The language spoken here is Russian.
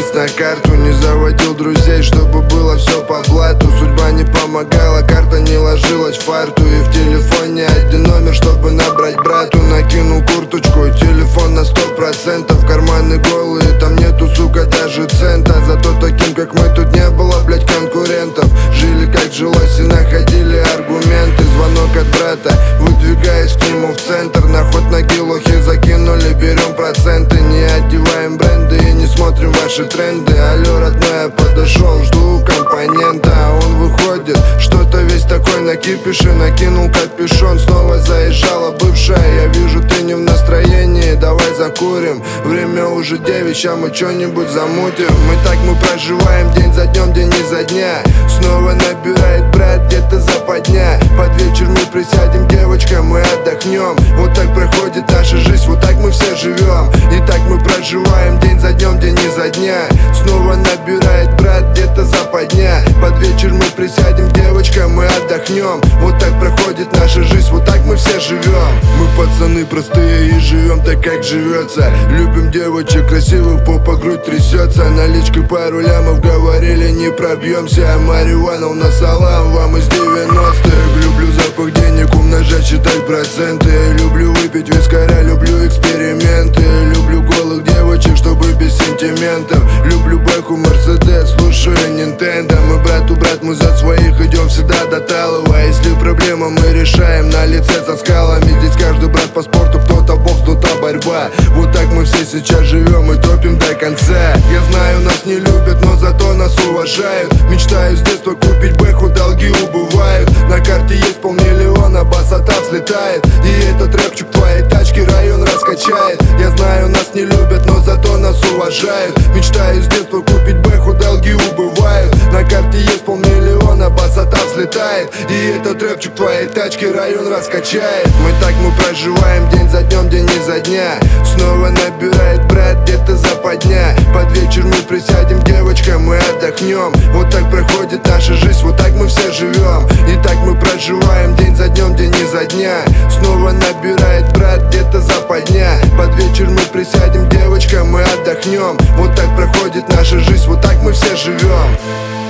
месяц на карту. Не заводил друзей, чтобы было все по блату. Судьба не помогала, карта не ложилась в фарту. И в телефоне один номер, чтобы набрать брату. Накинул курточку и телефон на 100%. Карманы голые, там нету, сука, даже цента. Зато таким, как мы, тут не было, блять, конкурентов. Жили как жилось и находили аргументы. Звонок от брата, выдвигаясь к нему в центр. На ход на гилухи закинули, берем проценты. Не одеваем бренды и не смотрим ваши тренды. Алло, родной, я подошел, жду компонента. А он выходит, что-то весь такой на кипише. Накинул капюшон, снова заезжала бывшая. Я вижу, ты не в настроении, давай закурим. Время уже 9, ща мы что-нибудь замутим. Мы проживаем день за днем, день изо дня. Снова набирает брат, где-то западня. Под вечер мы присядем, девочка, мы отдохнем. Вот так проходит наша жизнь, вот так мы все живем. И так мы проживаем день за днем, день изо дня. Снова набирает брат, где-то западня. Под вечер мы присядем, девочка, мы отдохнем. Вот так проходит наша жизнь, вот так мы все живем. Мы пацаны простые и живем так, как живется. Любим девочек красивых, попа грудь трясется. Наличкой пару лямов, говорили, не пробьемся. Марихуана у нас салам, вам из 90-х. Люблю запах денег, умножать, считать проценты. Люблю выпить вискаря, люблю эксперименты. Люблю голых девочек, чтобы без сентиментов. Люблю бэху, Мерседес, слушаю Нинтендо. Мы брату брат, мы за своих идем всегда до талого. Если проблема, мы решаем на лице со скалами. Здесь каждый брат по спорту, кто-то бокс, кто-то борьба. Вот так мы все сейчас живем и топим до конца. Я знаю, нас не любят, но зато нас уважают. Мечтаю с детства купить бэху, долги убывают. На карте есть 500 000, басота взлетает. И этот рэпчик твоей тачки район раскачает. Я знаю, нас не любят, но зато нас уважают. Мечтаю с детства купить бэху, долги убывают. На карте есть 500 000, басота взлетает. И этот рэпчик твоей тачки район раскачает. Мы проживаем день за днем, день изо дня. Снова набирает брат, где-то западня. Под вечер мы присядем, девочка, мы отдохнем. Вот так проходит наша жизнь, вот так мы все живем. И так мы проживаем день за днем, день изо дня. Снова набирает брат, где-то западня. Под вечер мы присядем, девочка, мы отдохнем. Вот так проходит наша жизнь, вот так мы все живем.